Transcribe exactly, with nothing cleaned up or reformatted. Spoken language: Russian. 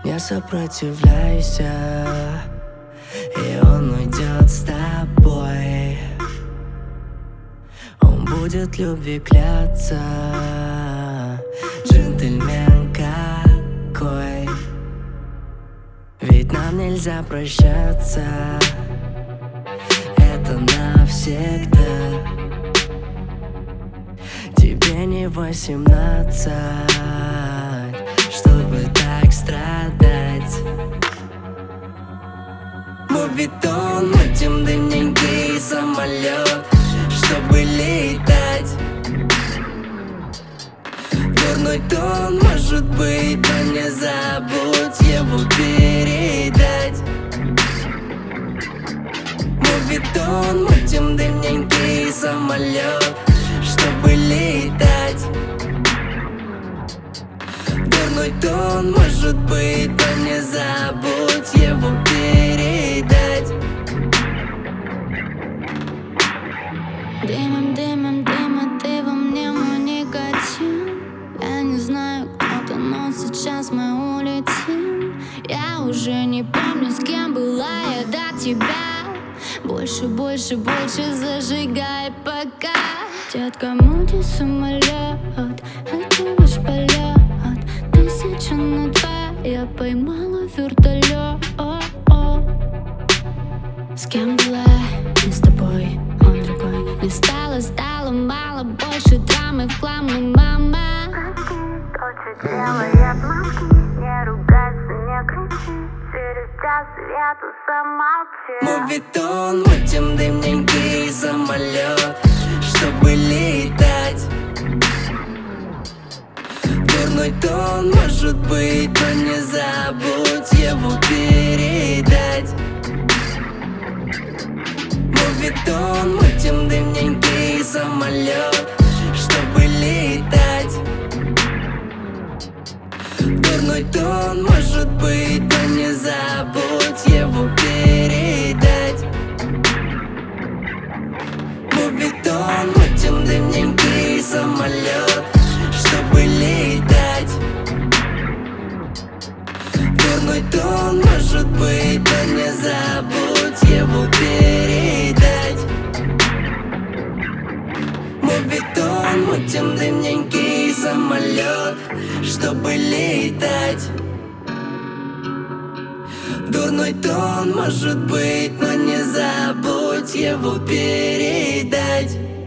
Не сопротивляйся, и он уйдет с тобой. Он будет любви кляться, джентльмен какой. Ведь нам нельзя прощаться, это навсегда. Тебе не восемнадцать, чтобы так страдать. Мувитон, мутим дымненький самолет, чтобы летать. Дурной тон, может быть, но не забудь его передать. Мувитон, мутим дымненький самолет, чтобы летать. Дурной тон, может быть, но не забудь его передать. Дымом, дымом, дымом, ты во мне мой никотин. Я не знаю, кто ты, но сейчас мы улетим. Я уже не помню, с кем была я до тебя. Больше, больше, больше зажигай пока. Детка, мути самолет, это лишь полет. Тысяча на два, я поймала вертолет. С кем была, не с тобой, он другой. Не стало, стало мало, больше драмы в хлам, ну мама. Точно делает мамки, не ругайся, не кричи. Через час свету замолчи. Мувитон, мутим дымненький самолет, чтобы летать. Дурной тон, может быть, но не забудь его передать. Мувитон, мутим дымненький самолет, чтобы летать. Дурной тон, может быть, но не забудь его передать. Мувитон, мутим дымненький самолет, чтобы летать. Дурной тон, может быть, но не забудь его передать. Мувитон, мутим дымненький самолет, чтобы летать. Дурной тон, может быть, но не забудь его передать.